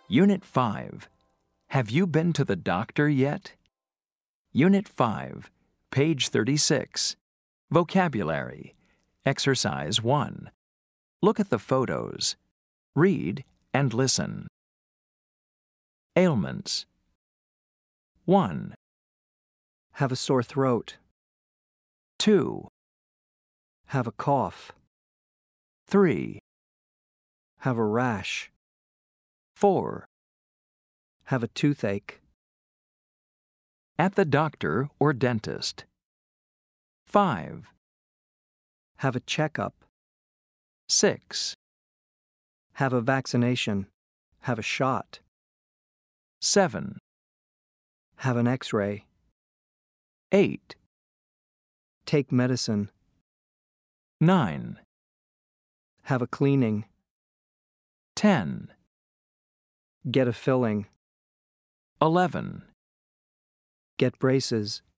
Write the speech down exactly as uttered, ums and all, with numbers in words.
Unit five. Have you been to the doctor yet? Unit five, page thirty-six. Vocabulary. Exercise one. Look at the photos. Read and listen. Ailments. one. Have a sore throat. two. Have a cough. three. Have a rash. four. Have a toothache. At the doctor or dentist. five. Have a checkup. six. Have a vaccination. Have a shot. seven. Have an x-ray. eight. Take medicine. nine. Have a cleaning. ten. Get a filling. eleven. Get braces.